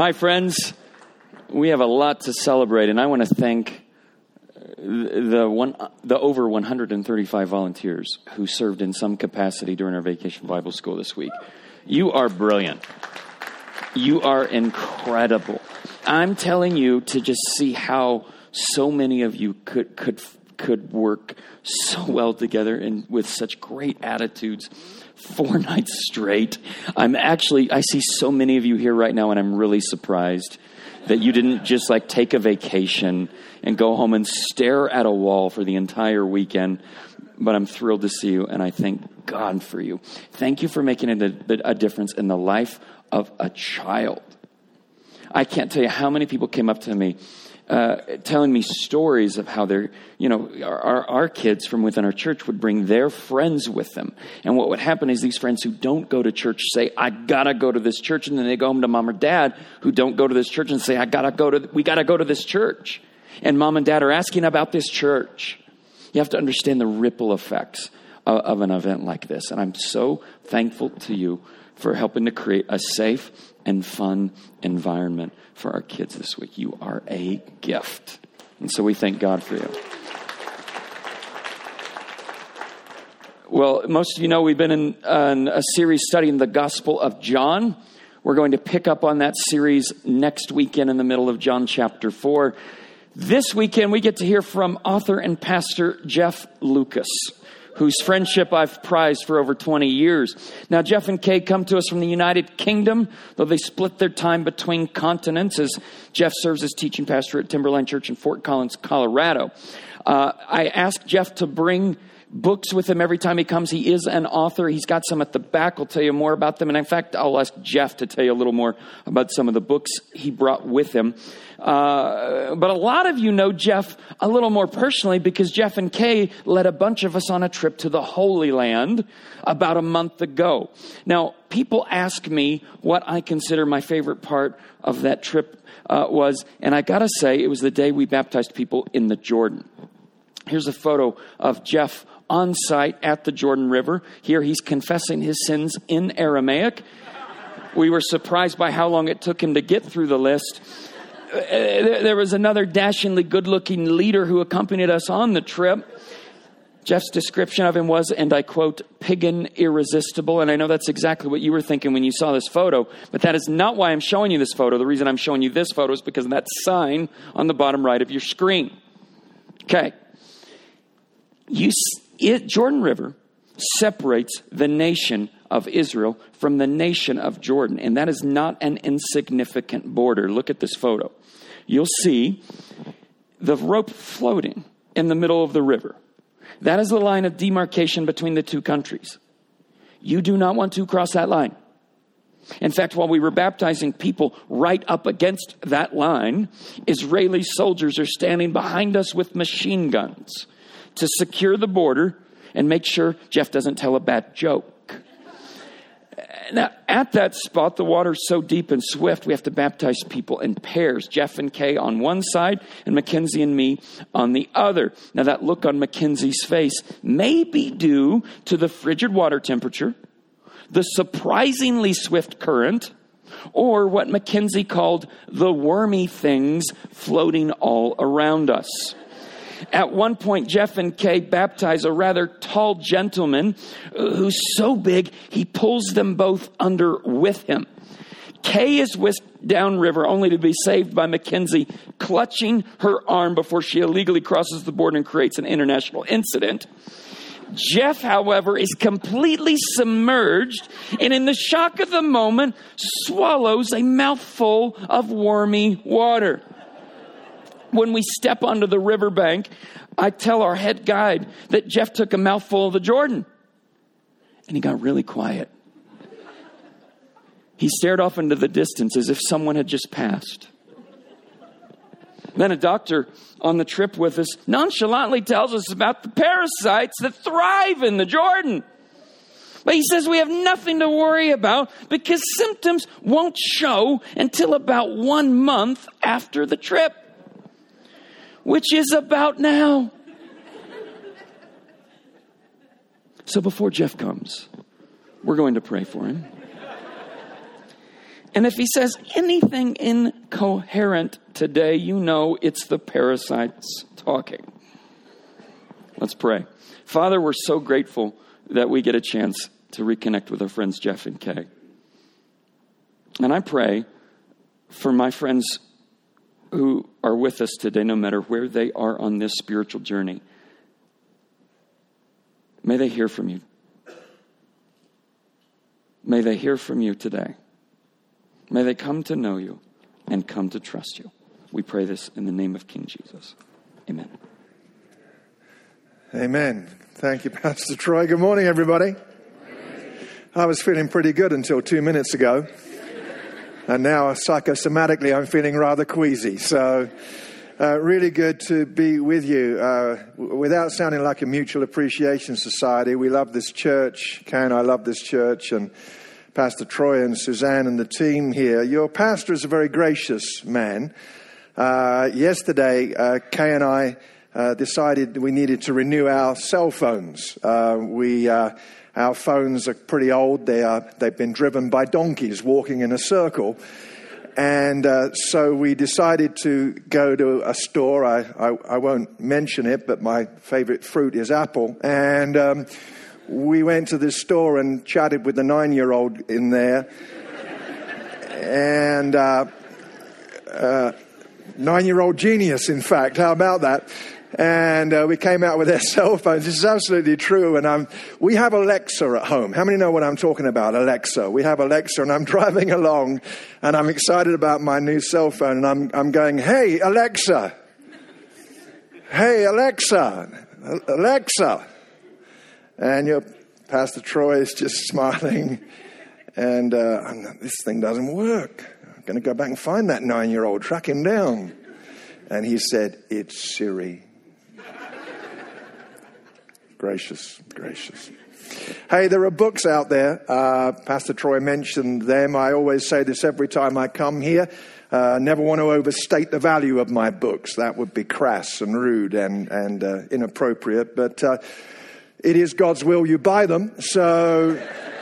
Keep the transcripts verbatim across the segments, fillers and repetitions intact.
Hi, friends. We have a lot to celebrate, and I want to thank the one, the over one hundred thirty-five volunteers who served in some capacity during our Vacation Bible School this week. You are brilliant. You are incredible. I'm telling you to just see how so many of you could could could work so well together and with such great attitudes. Four nights straight. I'm actually, I see so many of you here right now, and I'm really surprised that you didn't just like take a vacation and go home and stare at a wall for the entire weekend. But I'm thrilled to see you, and I thank God for you. Thank you for making a, a difference in the life of a child. I can't tell you how many people came up to me uh, telling me stories of how they're, you know, our, our kids from within our church would bring their friends with them. And what would happen is these friends who don't go to church say, I gotta go to this church. And then they go home to mom or dad who don't go to this church and say, I gotta go to, we gotta go to this church. And mom and dad are asking about this church. You have to understand the ripple effects of, of an event like this. And I'm so thankful to you for helping to create a safe and fun environment for our kids this week. You are a gift. And so we thank God for you. Well, most of you know we've been in, uh, in a series studying the Gospel of John. We're going to pick up on that series next weekend in the middle of John chapter four. This weekend, we get to hear from author and pastor Jeff Lucas, whose friendship I've prized for over twenty years. Now, Jeff and Kay come to us from the United Kingdom, though they split their time between continents, as Jeff serves as teaching pastor at Timberline Church in Fort Collins, Colorado. Uh, I asked Jeff to bring books with him every time he comes. He is an author. He's got some at the back. I'll tell you more about them. And in fact, I'll ask Jeff to tell you a little more about some of the books he brought with him. Uh, but a lot of you know Jeff a little more personally because Jeff and Kay led a bunch of us on a trip to the Holy Land about a month ago. Now, people ask me what I consider my favorite part of that trip uh, was, and I gotta say, it was the day we baptized people in the Jordan. Here's a photo of Jeff on site at the Jordan River. Here he's confessing his sins in Aramaic. We were surprised by how long it took him to get through the list. There was another dashingly good-looking leader who accompanied us on the trip. Jeff's description of him was, and I quote, pagan irresistible. And I know that's exactly what you were thinking when you saw this photo, but that is not why I'm showing you this photo. The reason I'm showing you this photo is because of that sign on the bottom right of your screen. Okay. You, it, Jordan River separates the nation of Israel from the nation of Jordan. And that is not an insignificant border. Look at this photo. You'll see the rope floating in the middle of the river. That is the line of demarcation between the two countries. You do not want to cross that line. In fact, while we were baptizing people right up against that line, Israeli soldiers are standing behind us with machine guns to secure the border and make sure Jeff doesn't tell a bad joke. Now, at that spot, the water's so deep and swift, we have to baptize people in pairs. Jeff and Kay on one side and Mackenzie and me on the other. Now, that look on Mackenzie's face may be due to the frigid water temperature, the surprisingly swift current, or what Mackenzie called the wormy things floating all around us. At one point, Jeff and Kay baptize a rather tall gentleman who's so big, he pulls them both under with him. Kay is whisked downriver only to be saved by Mackenzie clutching her arm before she illegally crosses the border and creates an international incident. Jeff, however, is completely submerged and in the shock of the moment swallows a mouthful of wormy water. When we step onto the riverbank, I tell our head guide that Jeff took a mouthful of the Jordan. And he got really quiet. He stared off into the distance as if someone had just passed. Then a doctor on the trip with us nonchalantly tells us about the parasites that thrive in the Jordan. But he says we have nothing to worry about because symptoms won't show until about one month after the trip. Which is about now. So before Jeff comes, we're going to pray for him. And if he says anything incoherent today, you know it's the parasites talking. Let's pray. Father, we're so grateful that we get a chance to reconnect with our friends Jeff and Kay. And I pray for my friends who are with us today, no matter where they are on this spiritual journey. May they hear from you. May they hear from you today. May they come to know you and come to trust you. We pray this in the name of King Jesus. Amen. Amen. Thank you, Pastor Troy. Good morning, everybody. I was feeling pretty good until two minutes ago. And now, psychosomatically, I'm feeling rather queasy. So, uh, really good to be with you. Uh, without sounding like a mutual appreciation society, we love this church. Kay and I love this church. And Pastor Troy and Suzanne and the team here. Your pastor is a very gracious man. Uh, yesterday, uh, Kay and I uh, decided we needed to renew our cell phones. Uh, we... Uh, Our phones are pretty old. They are, they've been driven by donkeys walking in a circle. And uh, so we decided to go to a store. I, I, I won't mention it, but my favorite fruit is apple. And um, we went to this store and chatted with the nine-year-old in there. And uh, uh, nine-year-old genius, in fact. How about that? And uh, we came out with their cell phones. This is absolutely true. And um, we have Alexa at home. How many know what I'm talking about? Alexa. We have Alexa, and I'm driving along, and I'm excited about my new cell phone. And I'm I'm going, hey, Alexa. Hey, Alexa. Alexa. And your Pastor Troy is just smiling. And uh, this thing doesn't work. I'm going to go back and find that nine-year-old, track him down. And he said, it's Siri. Gracious, gracious. Hey, there are books out there. Uh, Pastor Troy mentioned them. I always say this every time I come here. I uh, never want to overstate the value of my books. That would be crass and rude and, and uh, inappropriate. But uh, it is God's will you buy them. So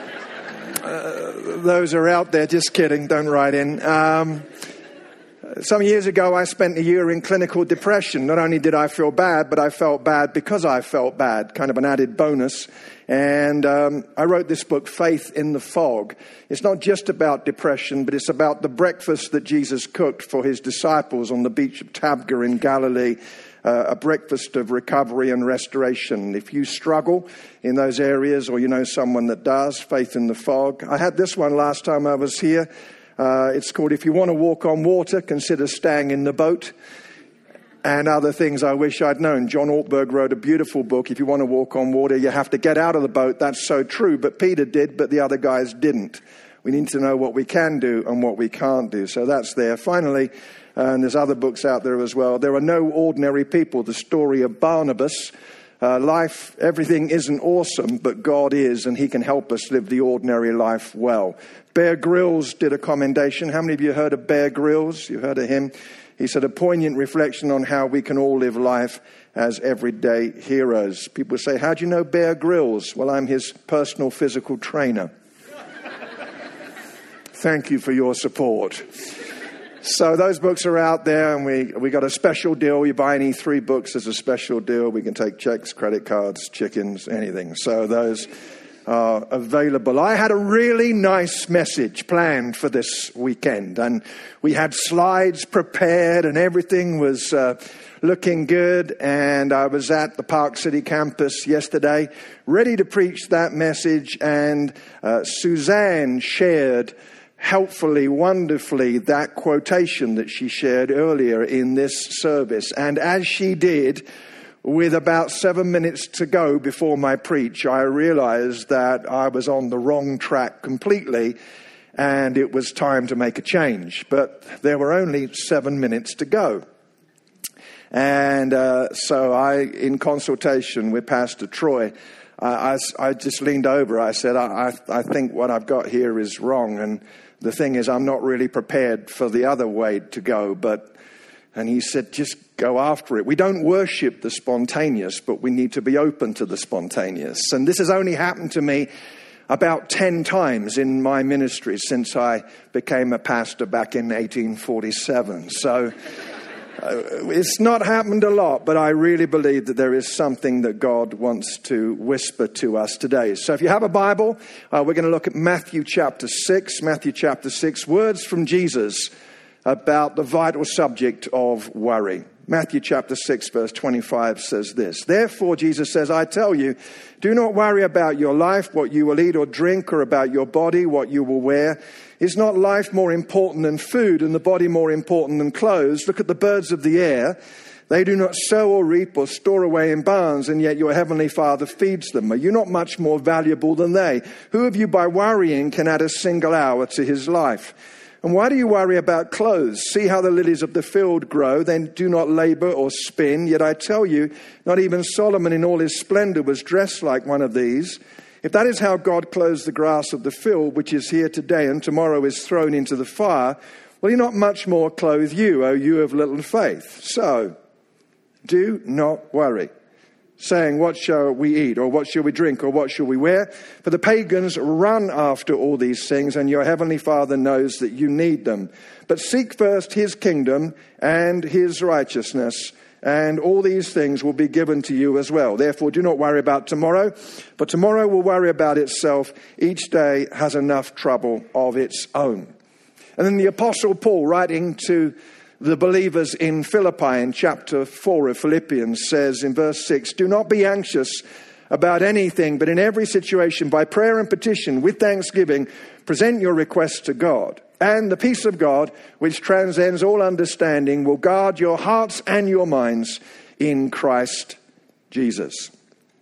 uh, those are out there. Just kidding. Don't write in. Um Some years ago, I spent a year in clinical depression. Not only did I feel bad, but I felt bad because I felt bad, kind of an added bonus. And um, I wrote this book, Faith in the Fog. It's not just about depression, but it's about the breakfast that Jesus cooked for his disciples on the beach of Tabgha in Galilee, uh, a breakfast of recovery and restoration. If you struggle in those areas, or you know someone that does, Faith in the Fog. I had this one last time I was here. Uh, it's called If You Want to Walk on Water, Consider Staying in the Boat, and other things I wish I'd known. John Ortberg wrote a beautiful book. If you want to walk on water, you have to get out of the boat. That's so true. But Peter did, but the other guys didn't. We need to know what we can do and what we can't do. So that's there. Finally, uh, and there's other books out there as well. There are no ordinary people. The story of Barnabas. Uh, life, everything isn't awesome, but God is, and he can help us live the ordinary life well. Bear Grylls did a commendation. How many of you heard of Bear Grylls? You heard of him? He said, a poignant reflection on how we can all live life as everyday heroes. People say, how do you know Bear Grylls? Well, I'm his personal physical trainer. Thank you for your support. So those books are out there, and we we got a special deal. You buy any three books, there's a special deal. We can take checks, credit cards, chickens, anything. So those are available. I had a really nice message planned for this weekend, and we had slides prepared, and everything was uh, looking good. And I was at the Park City campus yesterday, ready to preach that message, and uh, Suzanne shared helpfully, wonderfully, that quotation that she shared earlier in this service. And as she did, with about seven minutes to go before my preach, I realized that I was on the wrong track completely, and it was time to make a change. But there were only seven minutes to go. And uh, so I, in consultation with Pastor Troy, I, I, I just leaned over. I said, I, I think what I've got here is wrong. And the thing is, I'm not really prepared for the other way to go. But, and he said, just go after it. We don't worship the spontaneous, but we need to be open to the spontaneous. And this has only happened to me about ten times in my ministry since I became a pastor back in eighteen forty-seven. So uh, it's not happened a lot, but I really believe that there is something that God wants to whisper to us today. So if you have a Bible, uh, we're going to look at Matthew chapter six. Matthew chapter six, words from Jesus about the vital subject of worry. Matthew chapter six, verse twenty-five says this. Therefore, Jesus says, I tell you, do not worry about your life, what you will eat or drink, or about your body, what you will wear. Is not life more important than food, and the body more important than clothes? Look at the birds of the air. They do not sow or reap or store away in barns, and yet your heavenly Father feeds them. Are you not much more valuable than they? Who of you by worrying can add a single hour to his life? And why do you worry about clothes? See how the lilies of the field grow. They do not labor or spin. Yet I tell you, not even Solomon in all his splendor was dressed like one of these. If that is how God clothes the grass of the field, which is here today and tomorrow is thrown into the fire, will he not much more clothe you, O you of little faith? So, do not worry, saying, what shall we eat, or what shall we drink, or what shall we wear? For the pagans run after all these things, and your heavenly Father knows that you need them. But seek first his kingdom and his righteousness, and all these things will be given to you as well. Therefore, do not worry about tomorrow, but tomorrow will worry about itself. Each day has enough trouble of its own. And then the Apostle Paul, writing to the believers in Philippi in chapter four of Philippians, says in verse six, do not be anxious about anything, but in every situation, by prayer and petition, with thanksgiving, present your requests to God. And the peace of God, which transcends all understanding, will guard your hearts and your minds in Christ Jesus.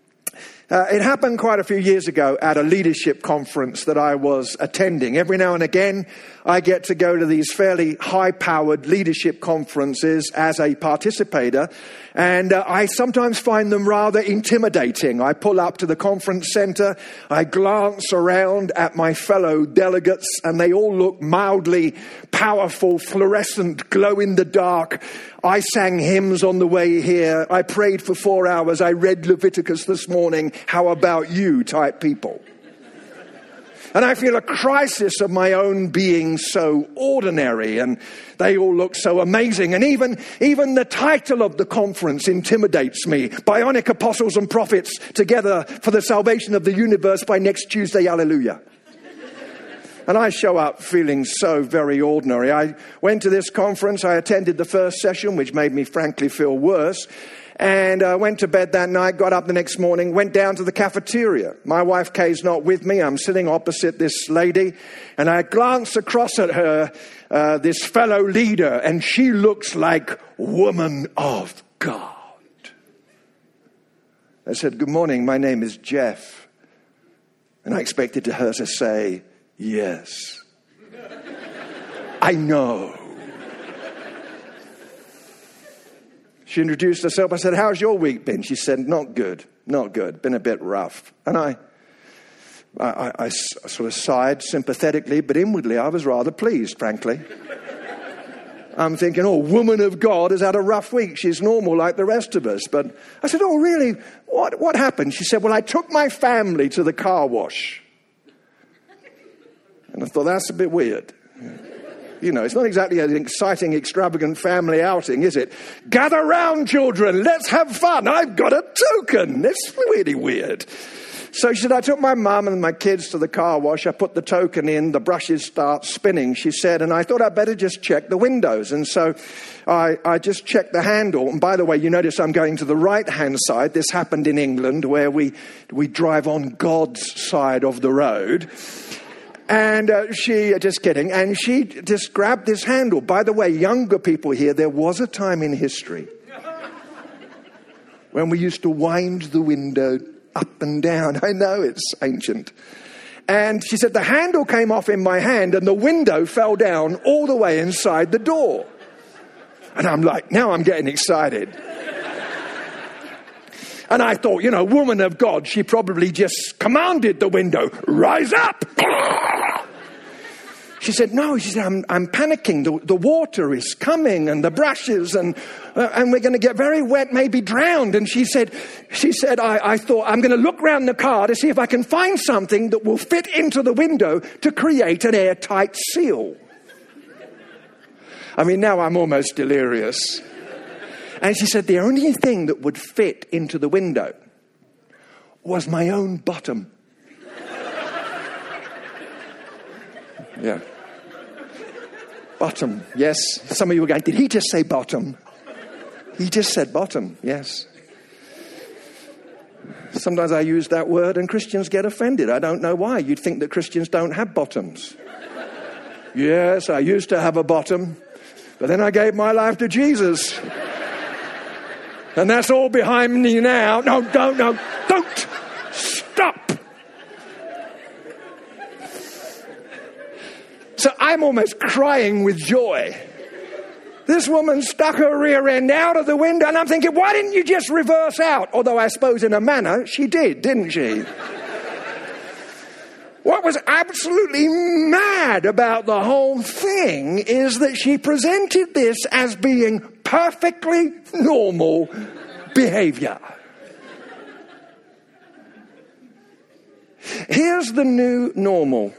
Uh, it happened quite a few years ago at a leadership conference that I was attending. Every now and again, I get to go to these fairly high-powered leadership conferences as a participator, and uh, I sometimes find them rather intimidating. I pull up to the conference center, I glance around at my fellow delegates, and they all look mildly powerful, fluorescent, glow-in-the-dark. I sang hymns on the way here. I prayed for four hours. I read Leviticus this morning. How about you type people? And I feel a crisis of my own being so ordinary, and they all look so amazing. And even, even the title of the conference intimidates me. Bionic Apostles and Prophets together for the salvation of the universe by next Tuesday. Hallelujah. And I show up feeling so very ordinary. I went to this conference. I attended the first session, which made me frankly feel worse. And I uh, went to bed that night, got up the next morning, went down to the cafeteria. My wife Kay's not with me. I'm sitting opposite this lady. And I glance across at her, uh, this fellow leader, and she looks like woman of God. I said, good morning, my name is Jeff. And I expected her to say, yes. I know. She introduced herself. I said, how's your week been? She said, not good, not good, been a bit rough. And I, I, I, I sort of sighed sympathetically, but inwardly I was rather pleased, frankly. I'm thinking, oh, woman of God has had a rough week. She's normal like the rest of us. But I said, oh, really? What, what happened? She said, well, I took my family to the car wash. And I thought, that's a bit weird. You know, it's not exactly an exciting, extravagant family outing, is it? Gather round, children. Let's have fun. I've got a token. It's really weird. So she said, I took my mum and my kids to the car wash. I put the token in. The brushes start spinning, she said. And I thought I'd better just check the windows. And so I, I just checked the handle. And by the way, you notice I'm going to the right-hand side. This happened in England where we, we drive on God's side of the road. And uh, she, just kidding, and she just grabbed this handle. By the way, younger people here, there was a time in history when we used to wind the window up and down. I know it's ancient. And she said, the handle came off in my hand and the window fell down all the way inside the door. And I'm like, now I'm getting excited. And I thought, you know, woman of God, she probably just commanded the window, rise up. She said, no, she said, I'm, I'm panicking. The, the water is coming and the brushes and uh, and we're going to get very wet, maybe drowned. And she said, she said, I, I thought I'm going to look around the car to see if I can find something that will fit into the window to create an airtight seal. I mean, now I'm almost delirious. And she said, the only thing that would fit into the window was my own bottom. Yeah. Bottom, yes. Some of you were going, did he just say bottom? He just said bottom, yes. Sometimes I use that word and Christians get offended. I don't know why. You'd think that Christians don't have bottoms. Yes, I used to have a bottom, but then I gave my life to Jesus. And that's all behind me now. No, don't, no, don't. Stop. So I'm almost crying with joy. This woman stuck her rear end out of the window, and I'm thinking, why didn't you just reverse out? Although I suppose in a manner she did, didn't she? What was absolutely mad about the whole thing is that she presented this as being perfectly normal behavior. Here's the new normal.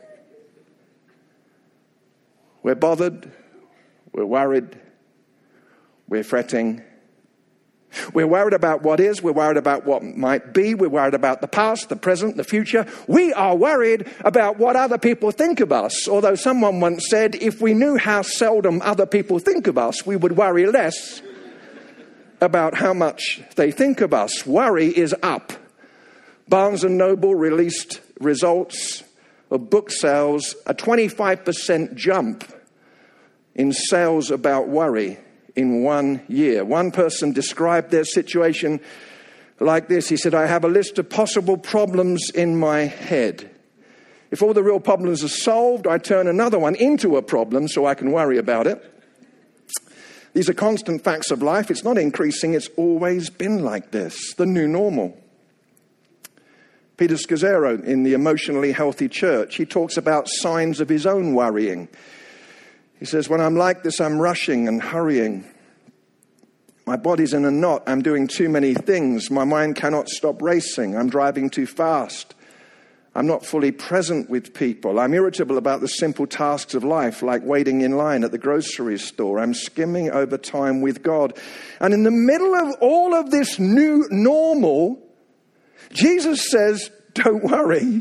We're bothered, we're worried, we're fretting. We're worried about what is, we're worried about what might be, we're worried about the past, the present, the future. We are worried about what other people think of us. Although someone once said, if we knew how seldom other people think of us, we would worry less about how much they think of us. Worry is up. Barnes and Noble released results of book sales, a twenty-five percent jump in sales about worry in one year. One person described their situation like this. He said, I have a list of possible problems in my head. If all the real problems are solved, I turn another one into a problem so I can worry about it. These are constant facts of life. It's not increasing. It's always been like this. The new normal. Peter Scazzero in the Emotionally Healthy Church, he talks about signs of his own worrying. He says, when I'm like this, I'm rushing and hurrying. My body's in a knot. I'm doing too many things. My mind cannot stop racing. I'm driving too fast. I'm not fully present with people. I'm irritable about the simple tasks of life, like waiting in line at the grocery store. I'm skimming over time with God. And in the middle of all of this new normal, Jesus says, don't worry.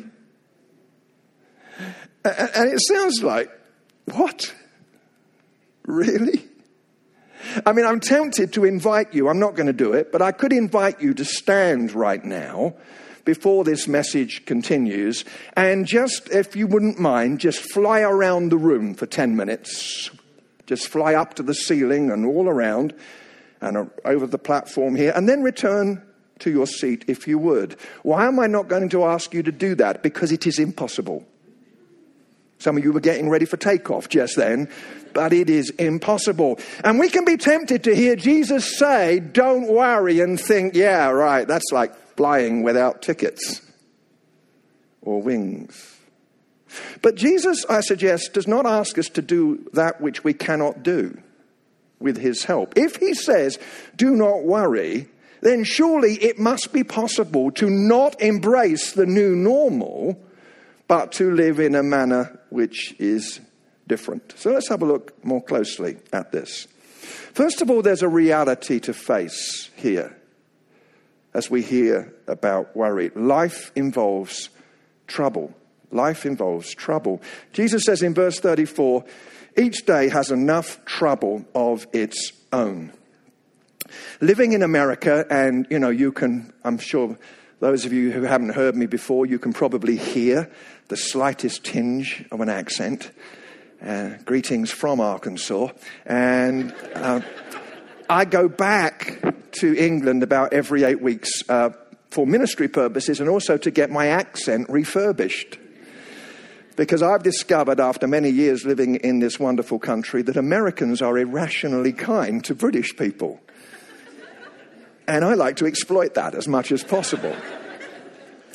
And it sounds like, what? Really? I mean, I'm tempted to invite you. I'm not going to do it, but I could invite you to stand right now before this message continues and just, if you wouldn't mind, just fly around the room for ten minutes. Just fly up to the ceiling and all around and over the platform here, and then return to your seat if you would. Why am I not going to ask you to do that? Because it is impossible. Some of you were getting ready for takeoff just then, but it is impossible. And we can be tempted to hear Jesus say, don't worry, and think, yeah, right, that's like flying without tickets or wings. But Jesus, I suggest, does not ask us to do that which we cannot do with his help. If he says, do not worry, then surely it must be possible to not embrace the new normal, but to live in a manner which is different. So let's have a look more closely at this. First of all, there's a reality to face here as we hear about worry. Life involves trouble. Life involves trouble. Jesus says in verse thirty-four, each day has enough trouble of its own. Living in America, and, you know, you can, I'm sure those of you who haven't heard me before, you can probably hear the slightest tinge of an accent. Uh, greetings from Arkansas. And uh, I go back to England about every eight weeks uh, for ministry purposes and also to get my accent refurbished. Because I've discovered after many years living in this wonderful country that Americans are irrationally kind to British people. And I like to exploit that as much as possible.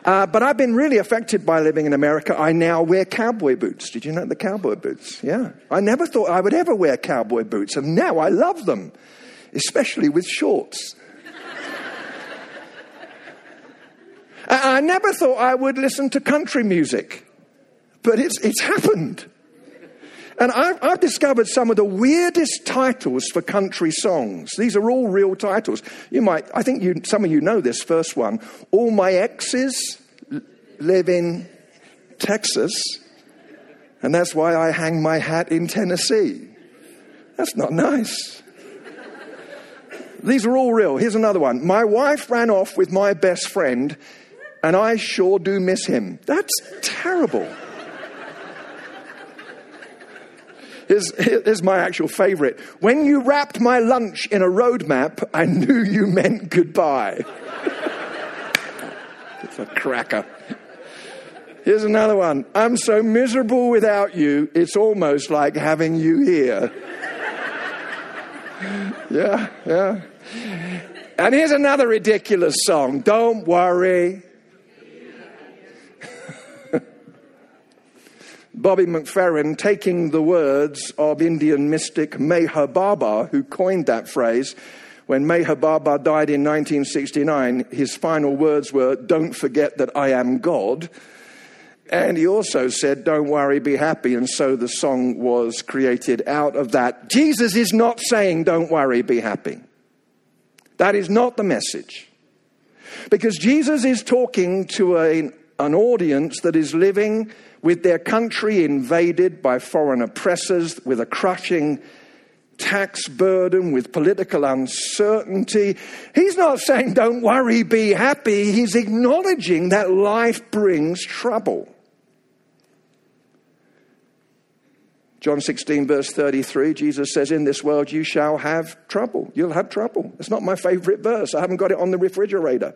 Uh, but I've been really affected by living in America. I now wear cowboy boots. Did you know the cowboy boots? Yeah. I never thought I would ever wear cowboy boots, and now I love them, especially with shorts. I never thought I would listen to country music, but it's it's happened. And I've, I've discovered some of the weirdest titles for country songs. These are all real titles. You might, I think you, some of you know this first one. All my exes live in Texas, and that's why I hang my hat in Tennessee. That's not nice. These are all real. Here's another one. My wife ran off with my best friend, and I sure do miss him. That's terrible. Here's, here's my actual favorite. When you wrapped my lunch in a road map, I knew you meant goodbye. It's a cracker. Here's another one. I'm so miserable without you, it's almost like having you here. Yeah, yeah. And here's another ridiculous song. Don't worry. Bobby McFerrin, taking the words of Indian mystic Meher Baba, who coined that phrase. When Meher Baba died in nineteen sixty-nine, his final words were, "Don't forget that I am God." And he also said, "Don't worry, be happy." And so the song was created out of that. Jesus is not saying, "Don't worry, be happy." That is not the message. Because Jesus is talking to a, an audience that is living with their country invaded by foreign oppressors, with a crushing tax burden, with political uncertainty. He's not saying, "Don't worry, be happy." He's acknowledging that life brings trouble. John sixteen, verse thirty-three, Jesus says, "In this world you shall have trouble." You'll have trouble. It's not my favorite verse. I haven't got it on the refrigerator.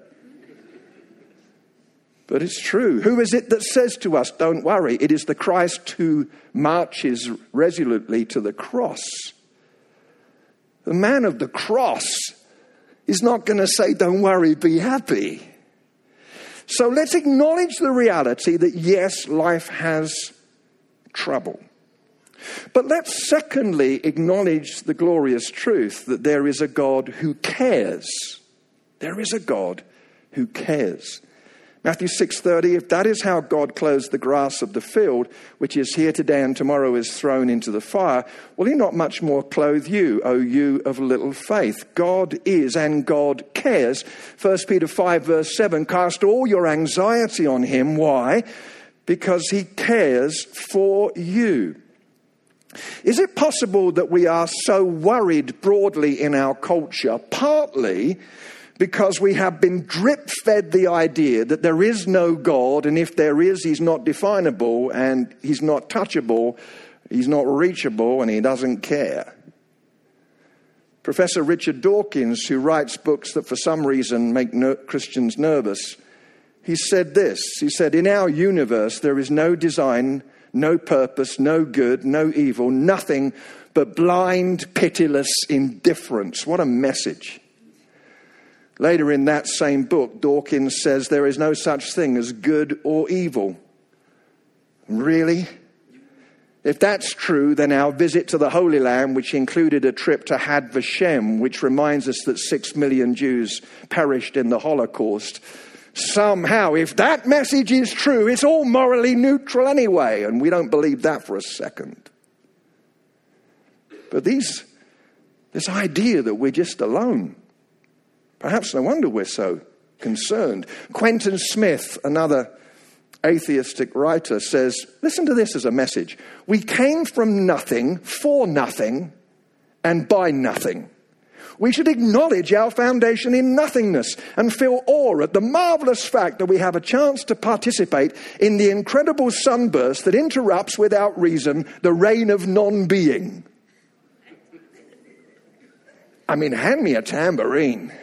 But it's true. Who is it that says to us, "Don't worry"? It is the Christ who marches resolutely to the cross. The man of the cross is not going to say, "Don't worry, be happy." So let's acknowledge the reality that, yes, life has trouble. But let's secondly acknowledge the glorious truth that there is a God who cares. There is a God who cares. Matthew six thirty, if that is how God clothes the grass of the field, which is here today and tomorrow is thrown into the fire, will he not much more clothe you, O you of little faith? God is and God cares. First Peter five verse seven, cast all your anxiety on him. Why? Because he cares for you. Is it possible that we are so worried broadly in our culture, partly because we have been drip-fed the idea that there is no God, and if there is, he's not definable, and he's not touchable, he's not reachable, and he doesn't care? Professor Richard Dawkins, who writes books that for some reason make ner- Christians nervous, he said this. He said, in our universe there is no design, no purpose, no good, no evil, nothing but blind, pitiless indifference. What a message. Later in that same book, Dawkins says there is no such thing as good or evil. Really? If that's true, then our visit to the Holy Land, which included a trip to Yad Vashem, which reminds us that six million Jews perished in the Holocaust, somehow, if that message is true, it's all morally neutral anyway, and we don't believe that for a second. But these, this idea that we're just alone, perhaps no wonder we're so concerned. Quentin Smith, another atheistic writer, says, listen to this as a message. We came from nothing, for nothing, and by nothing. We should acknowledge our foundation in nothingness and feel awe at the marvelous fact that we have a chance to participate in the incredible sunburst that interrupts without reason the reign of non-being. I mean, hand me a tambourine.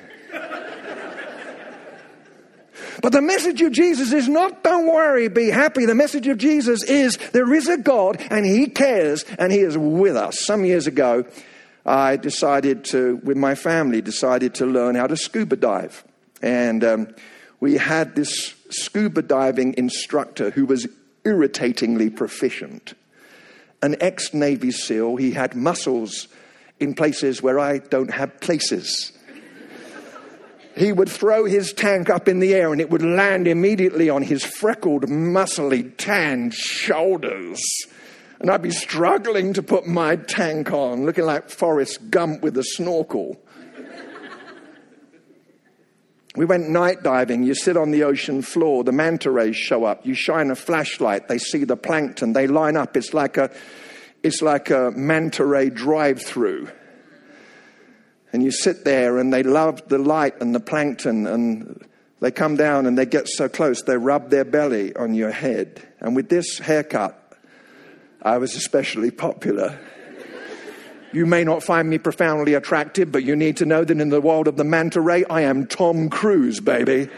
But the message of Jesus is not, don't worry, be happy. The message of Jesus is there is a God and he cares and he is with us. Some years ago, I decided to, with my family, decided to learn how to scuba dive. And um, we had this scuba diving instructor who was irritatingly proficient. An ex-Navy SEAL, he had muscles in places where I don't have places. He would throw his tank up in the air and it would land immediately on his freckled, muscly, tanned shoulders. And I'd be struggling to put my tank on, looking like Forrest Gump with a snorkel. We went night diving. You sit on the ocean floor. The manta rays show up. You shine a flashlight. They see the plankton. They line up. It's like a, it's like a manta ray drive-through. And you sit there and they love the light and the plankton, and they come down and they get so close. They rub their belly on your head. And with this haircut, I was especially popular. You may not find me profoundly attractive, but you need to know that in the world of the manta ray, I am Tom Cruise, baby.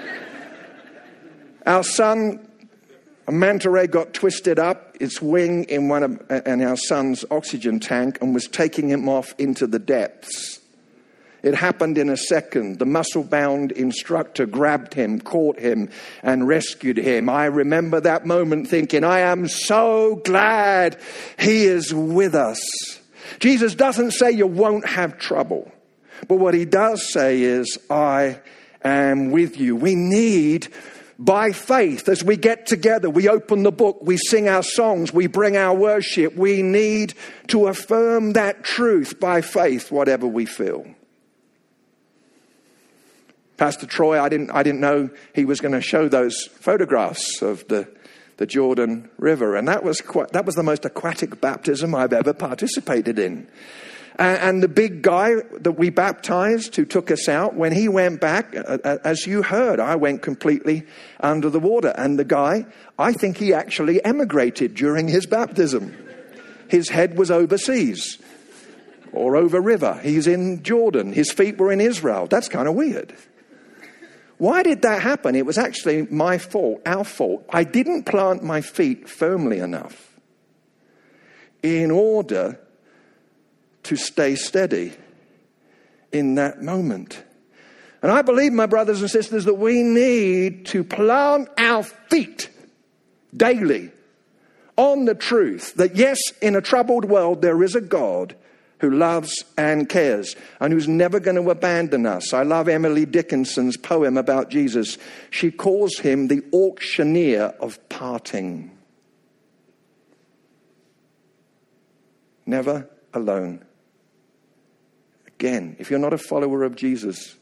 Our son, a manta ray got twisted up, its wing in one of and our son's oxygen tank, and was taking him off into the depths. It happened in a second. The muscle-bound instructor grabbed him, caught him, and rescued him. I remember that moment thinking, I am so glad he is with us. Jesus doesn't say you won't have trouble. But what he does say is, I am with you. We need, by faith, as we get together, we open the book, we sing our songs, we bring our worship. We need to affirm that truth by faith, whatever we feel. Pastor Troy, I didn't, I didn't know he was going to show those photographs of the, the Jordan River. And that was quite, that was the most aquatic baptism I've ever participated in. And, and the big guy that we baptized who took us out, when he went back, uh, as you heard, I went completely under the water. And the guy, I think he actually emigrated during his baptism. His head was overseas or over river. He's in Jordan. His feet were in Israel. That's kind of weird. Why did that happen? It was actually my fault, our fault. I didn't plant my feet firmly enough in order to stay steady in that moment. And I believe, my brothers and sisters, that we need to plant our feet daily on the truth that, yes, in a troubled world, there is a God who loves and cares and who's never going to abandon us. I love Emily Dickinson's poem about Jesus. She calls him the auctioneer of parting. Never alone. Again, if you're not a follower of Jesus,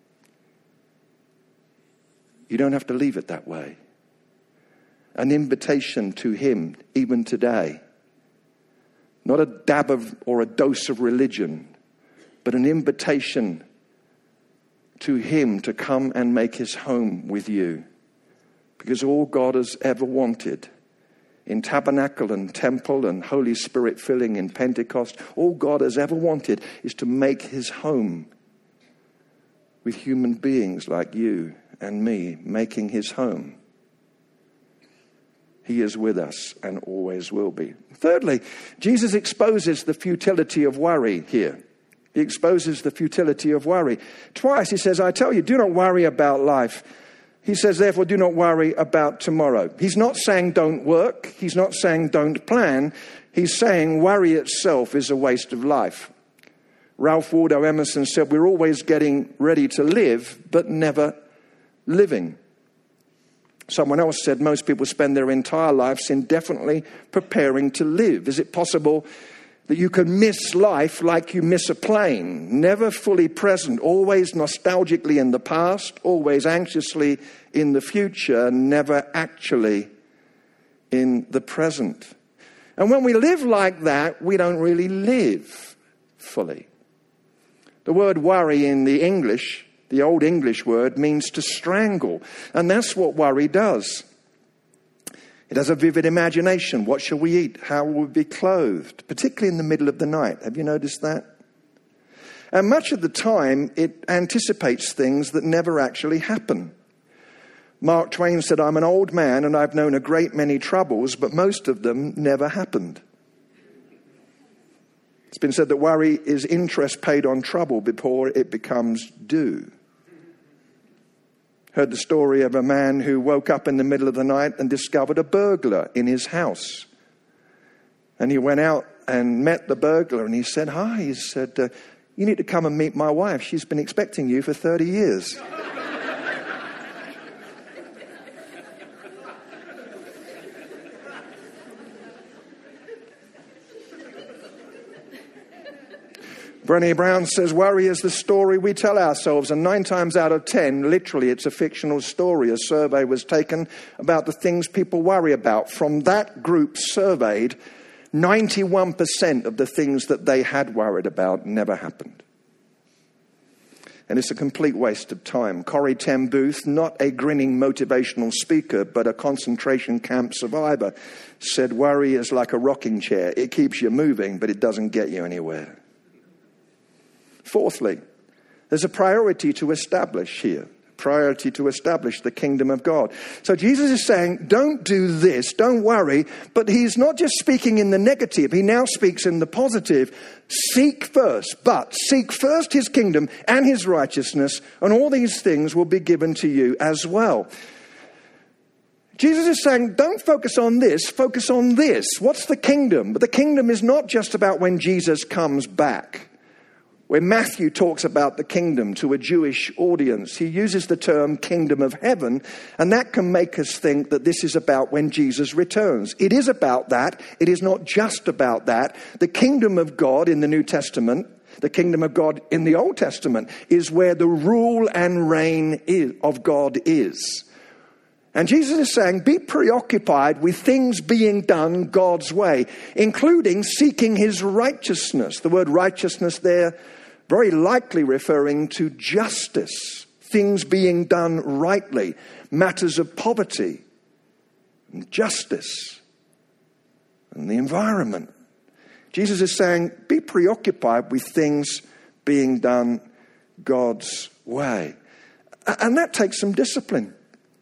you don't have to leave it that way. An invitation to him, even today. Not a dab of or a dose of religion, but an invitation to him to come and make his home with you. Because all God has ever wanted in tabernacle and temple and Holy Spirit filling in Pentecost, all God has ever wanted is to make his home with human beings like you and me, making his home. He is with us and always will be. Thirdly, Jesus exposes the futility of worry here. He exposes the futility of worry. Twice he says, I tell you, do not worry about life. He says, therefore, do not worry about tomorrow. He's not saying don't work. He's not saying don't plan. He's saying worry itself is a waste of life. Ralph Waldo Emerson said, we're always getting ready to live, but never living. Someone else said most people spend their entire lives indefinitely preparing to live. Is it possible that you can miss life like you miss a plane? Never fully present, always nostalgically in the past, always anxiously in the future, never actually in the present. And when we live like that, we don't really live fully. The word worry in the English, the Old English word, means to strangle. And that's what worry does. It has a vivid imagination. What shall we eat? How will we be clothed? Particularly in the middle of the night. Have you noticed that? And much of the time, it anticipates things that never actually happen. Mark Twain said, I'm an old man and I've known a great many troubles, but most of them never happened. It's been said that worry is interest paid on trouble before it becomes due. Heard the story of a man who woke up in the middle of the night and discovered a burglar in his house. And he went out and met the burglar and he said, hi, he said, uh, you need to come and meet my wife. She's been expecting you for thirty years. Brené Brown says, worry is the story we tell ourselves, and nine times out of ten, literally, it's a fictional story. A survey was taken about the things people worry about. From that group surveyed, ninety-one percent of the things that they had worried about never happened. And it's a complete waste of time. Corrie ten Boom, not a grinning motivational speaker, but a concentration camp survivor, said worry is like a rocking chair. It keeps you moving, but it doesn't get you anywhere. Fourthly, there's a priority to establish here. Priority to establish the kingdom of God. So Jesus is saying, don't do this, don't worry, but he's not just speaking in the negative, he now speaks in the positive. Seek first, but seek first his kingdom and his righteousness, and all these things will be given to you as well. Jesus is saying, don't focus on this, focus on this. What's the kingdom? But the kingdom is not just about when Jesus comes back. When Matthew talks about the kingdom to a Jewish audience, he uses the term kingdom of heaven, and that can make us think that this is about when Jesus returns. It is about that. It is not just about that. The kingdom of God in the New Testament, the kingdom of God in the Old Testament, is where the rule and reign is, of God is. And Jesus is saying, be preoccupied with things being done God's way, including seeking his righteousness. The word righteousness there, very likely referring to justice, things being done rightly, matters of poverty, and justice, and the environment. Jesus is saying, be preoccupied with things being done God's way. And that takes some discipline.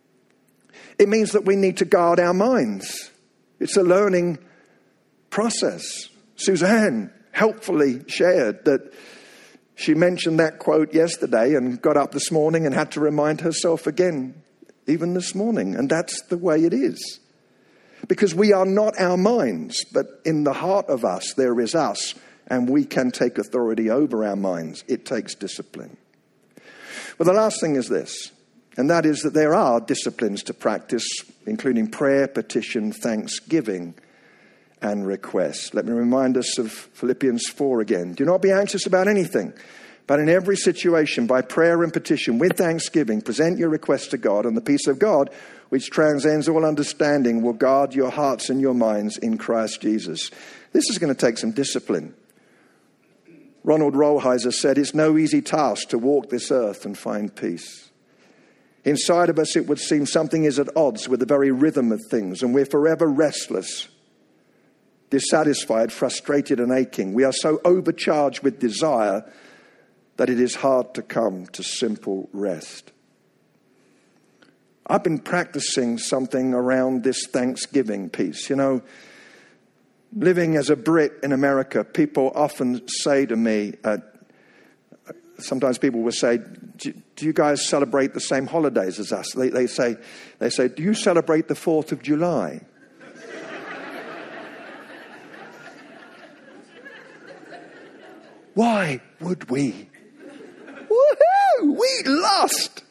It means that we need to guard our minds. It's a learning process. Suzanne helpfully shared that she mentioned that quote yesterday and got up this morning and had to remind herself again, even this morning. And that's the way it is. Because we are not our minds, but in the heart of us there is us, and we can take authority over our minds. It takes discipline. Well, the last thing is this. And that is that there are disciplines to practice, including prayer, petition, thanksgiving, and request. Let me remind us of Philippians four again. Do not be anxious about anything, but in every situation, by prayer and petition, with thanksgiving, present your requests to God, and the peace of God, which transcends all understanding, will guard your hearts and your minds in Christ Jesus. This is going to take some discipline. Ronald Rolheiser said, it's no easy task to walk this earth and find peace. Inside of us, it would seem something is at odds with the very rhythm of things, and we're forever restless, dissatisfied, frustrated, and aching. We are so overcharged with desire that it is hard to come to simple rest. I've been practicing something around this Thanksgiving piece. You know, living as a Brit in America, people often say to me, uh, sometimes people will say, do, do you guys celebrate the same holidays as us? They, they say, they say, do you celebrate the fourth of July? Why would we? Woohoo! We lost!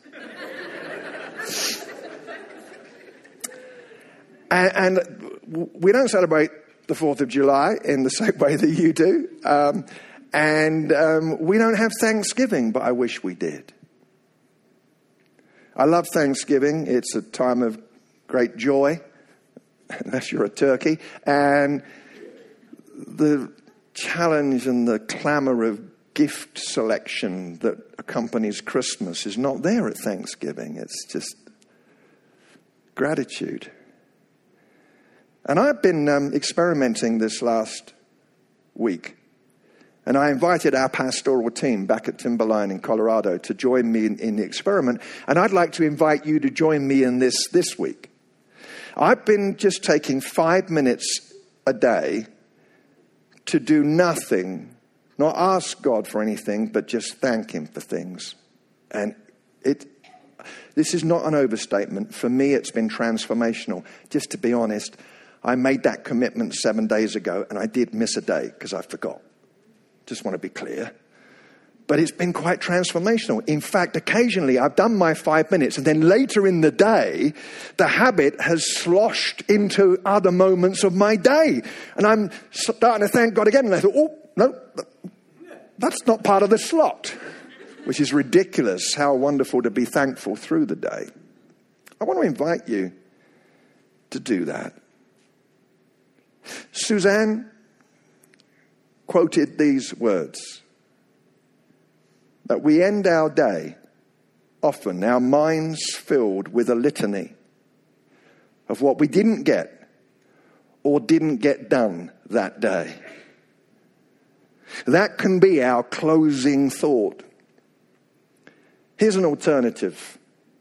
and, and we don't celebrate the fourth of July in the same way that you do. Um, and um, we don't have Thanksgiving, but I wish we did. I love Thanksgiving. It's a time of great joy, unless you're a turkey. And the challenge and the clamor of gift selection that accompanies Christmas is not there at Thanksgiving. It's just gratitude. And I've been um, experimenting this last week. And I invited our pastoral team back at Timberline in Colorado to join me in, in the experiment. And I'd like to invite you to join me in this this week. I've been just taking five minutes a day to do nothing, not ask God for anything, but just thank him for things. And it This is not an overstatement. For me, it's been transformational. Just to be honest, I made that commitment seven days ago, and I did miss a day because I forgot. Just want to be clear. But it's been quite transformational. In fact, occasionally I've done my five minutes, and then later in the day, the habit has sloshed into other moments of my day. And I'm starting to thank God again. And I thought, oh, no, that's not part of the slot. Which is ridiculous. How wonderful to be thankful through the day. I want to invite you to do that. Suzanne quoted these words. That we end our day, often our minds filled with a litany of what we didn't get or didn't get done that day. That can be our closing thought. Here's an alternative.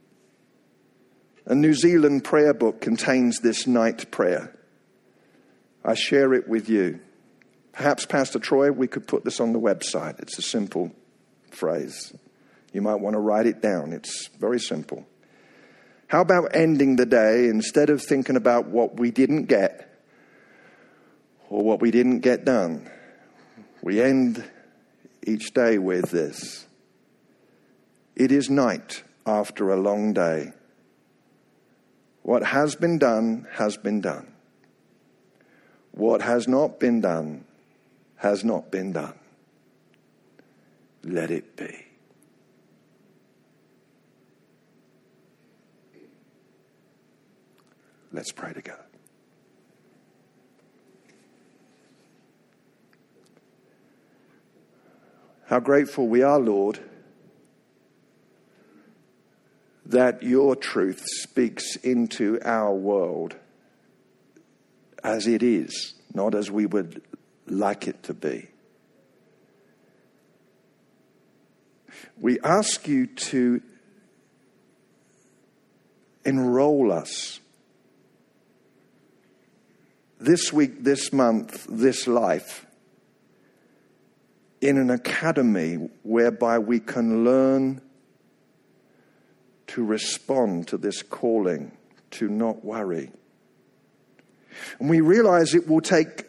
A New Zealand prayer book contains this night prayer. I share it with you. Perhaps, Pastor Troy, we could put this on the website. It's a simple phrase. You might want to write it down. It's very simple. How about ending the day, instead of thinking about what we didn't get or what we didn't get done, we end each day with this. It is night after a long day. What has been done has been done. What has not been done has not been done. Let it be. Let's pray together. How grateful we are, Lord, that your truth speaks into our world as it is, not as we would like it to be. We ask you to enroll us this week, this month, this life in an academy whereby we can learn to respond to this calling to not worry. And we realize it will take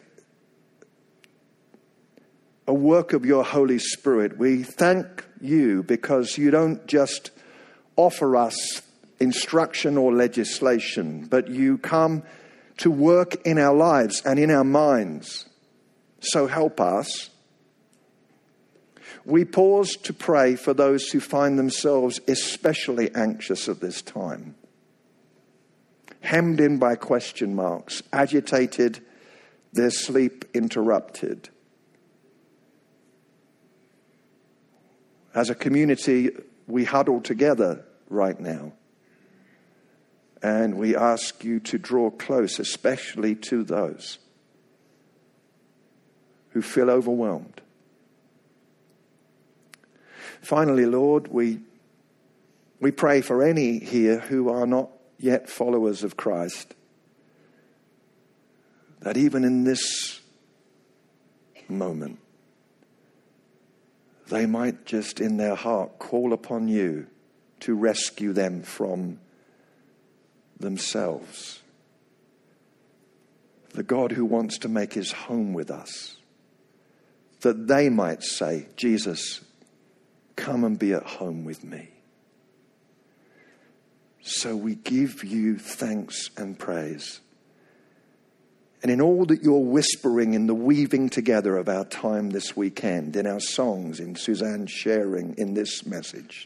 a work of your Holy Spirit. We thank you because you don't just offer us instruction or legislation, but you come to work in our lives and in our minds. So help us. We pause to pray for those who find themselves especially anxious at this time, hemmed in by question marks, agitated, their sleep interrupted. As a community, we huddle together right now. And we ask you to draw close, especially to those who feel overwhelmed. Finally, Lord, we, we pray for any here who are not yet followers of Christ, that even in this moment, they might just in their heart call upon you to rescue them from themselves. The God who wants to make his home with us, that they might say, Jesus, come and be at home with me. So we give you thanks and praise. And in all that you're whispering in the weaving together of our time this weekend, in our songs, in Suzanne's sharing, in this message,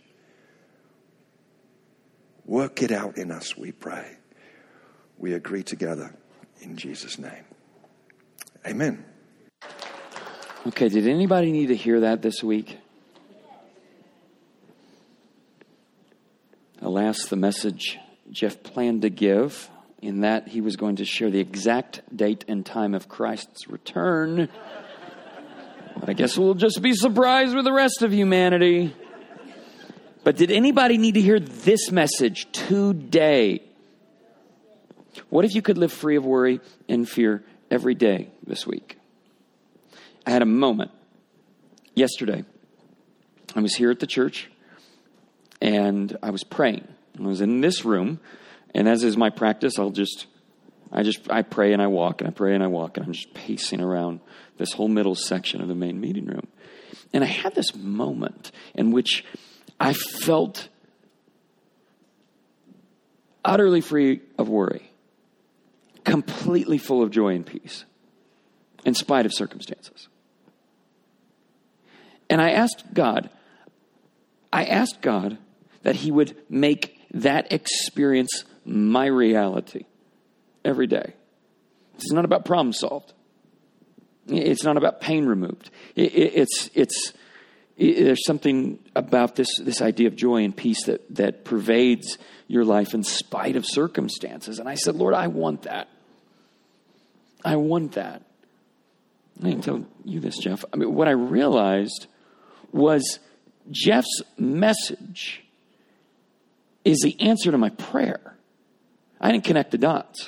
work it out in us, we pray. We agree together in Jesus' name. Amen. Okay, did anybody need to hear that this week? Alas, the message Jeff planned to give, in that he was going to share the exact date and time of Christ's return. But I guess we'll just be surprised with the rest of humanity. But did anybody need to hear this message today? What if you could live free of worry and fear every day this week? I had a moment yesterday. I was here at the church and I was praying. I was in this room, and as is my practice, I'll just, I just, I pray and I walk, and I pray and I walk, and I'm just pacing around this whole middle section of the main meeting room. And I had this moment in which I felt utterly free of worry, completely full of joy and peace, in spite of circumstances. And I asked God, I asked God that he would make that experience my reality every day. It's not about problem solved. It's not about pain removed. It, it, it's it's it, there's something about this this idea of joy and peace that that pervades your life in spite of circumstances. And I said, Lord, I want that. I want that. I didn't tell you this, Jeff. I mean, what I realized was Jeff's message is the answer to my prayer. I didn't connect the dots.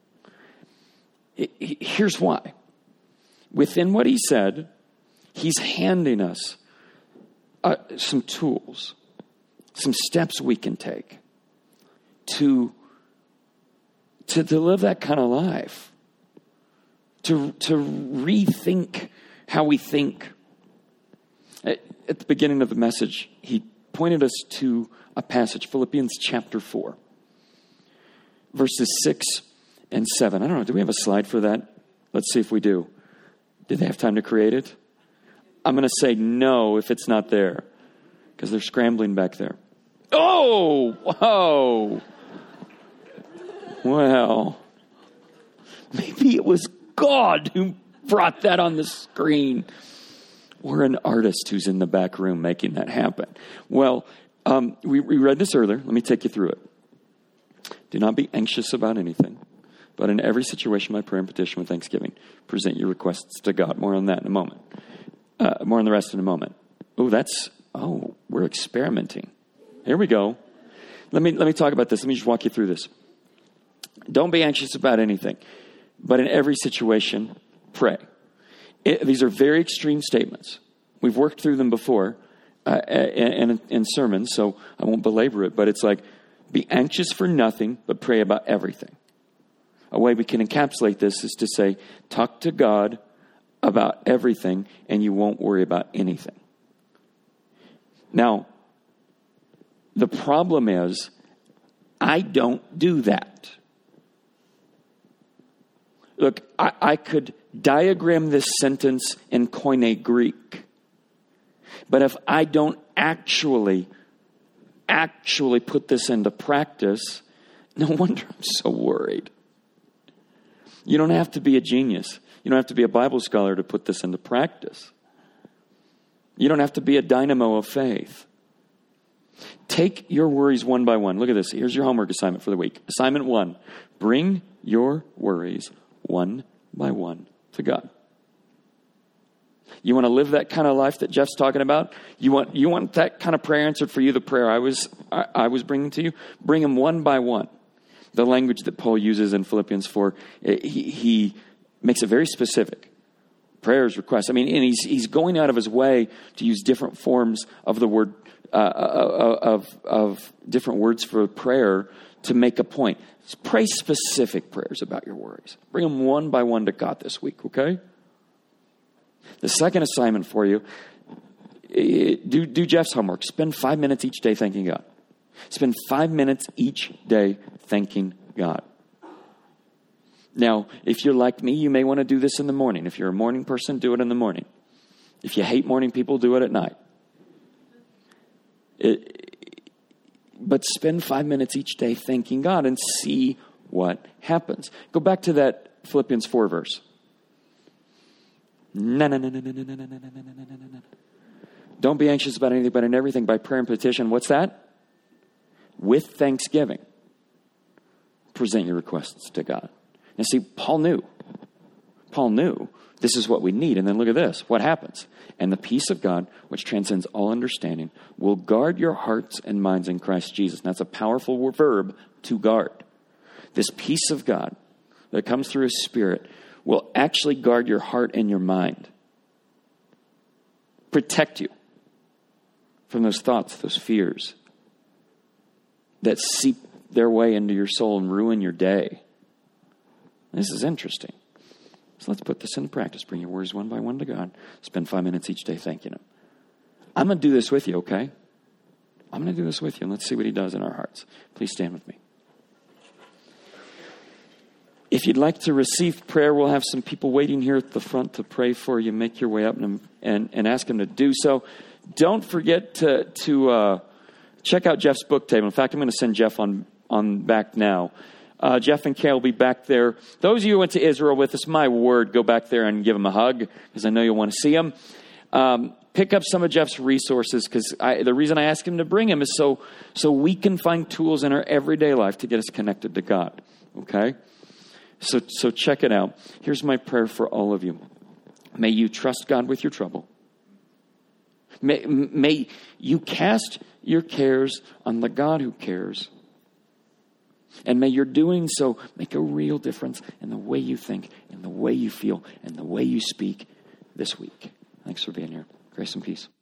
Here's why. Within what he said, he's handing us uh, some tools, some steps we can take to, to, to live that kind of life, to, to rethink how we think. At, at the beginning of the message, he pointed us to a passage, Philippians chapter four, verses six and seven. I don't know, do we have a slide for that? Let's see if we do. Did they have time to create it? I'm going to say no if it's not there, because they're scrambling back there. Oh, whoa. Well, maybe it was God who brought that on the screen, or an artist who's in the back room making that happen. Well, um, we, we read this earlier. Let me take you through it. Do not be anxious about anything, but in every situation, by prayer and petition with thanksgiving, present your requests to God. More on that in a moment. Uh, more on the rest in a moment. Oh, that's, oh, we're experimenting. Here we go. Let me, let me talk about this. Let me just walk you through this. Don't be anxious about anything, but in every situation, pray. It, these are very extreme statements. We've worked through them before uh, in, in sermons, so I won't belabor it, but it's like, be anxious for nothing, but pray about everything. A way we can encapsulate this is to say, talk to God about everything, and you won't worry about anything. Now, the problem is, I don't do that. Look, I, I could diagram this sentence in Koine Greek, but if I don't actually, actually put this into practice, no wonder I'm so worried. You don't have to be a genius. You don't have to be a Bible scholar to put this into practice. You don't have to be a dynamo of faith. Take your worries one by one. Look at this. Here's your homework assignment for the week. Assignment one. Bring your worries one by one to God. You want to live that kind of life that Jeff's talking about? You want you want that kind of prayer answered for you, the prayer I was I, I was bringing to you? Bring them one by one. The language that Paul uses in Philippians four, he, he makes it very specific. Prayers, requests. I mean, and he's he's going out of his way to use different forms of the word, uh, of of different words for prayer to make a point. Pray specific prayers about your worries. Bring them one by one to God this week, okay? The second assignment for you, do, do Jeff's homework. Spend five minutes each day thanking God. Spend five minutes each day thanking God. Now, if you're like me, you may want to do this in the morning. If you're a morning person, do it in the morning. If you hate morning people, do it at night. It, but spend five minutes each day thanking God and see what happens. Go back to that Philippians four verse. No, no, no, no, no, no, no, no, no, no, no, no, no. Don't be anxious about anything, but in everything by prayer and petition. What's that? With thanksgiving, present your requests to God. Now see, Paul knew. Paul knew this is what we need. And then look at this. What happens? And the peace of God, which transcends all understanding, will guard your hearts and minds in Christ Jesus. And that's a powerful verb, to guard. This peace of God that comes through His Spirit will actually guard your heart and your mind. Protect you from those thoughts, those fears. that seep their way into your soul and ruin your day. This is interesting. So let's put this into practice. Bring your worries one by one to God. Spend five minutes each day thanking Him. I'm going to do this with you, okay? I'm going to do this with you, and let's see what He does in our hearts. Please stand with me. If you'd like to receive prayer, we'll have some people waiting here at the front to pray for you. Make your way up and, and, and ask them to do so. Don't forget to, to uh, check out Jeff's book table. In fact, I'm going to send Jeff on, on back now. Uh, Jeff and Kay will be back there. Those of you who went to Israel with us, my word, go back there and give them a hug, because I know you'll want to see them. Um, pick up some of Jeff's resources, because the reason I asked him to bring them is so, so we can find tools in our everyday life to get us connected to God. Okay? So, so check it out. Here's my prayer for all of you. May you trust God with your trouble. May, may you cast your cares on the God who cares. And may your doing so make a real difference in the way you think, in the way you feel, and the way you speak this week. Thanks for being here. Grace and peace.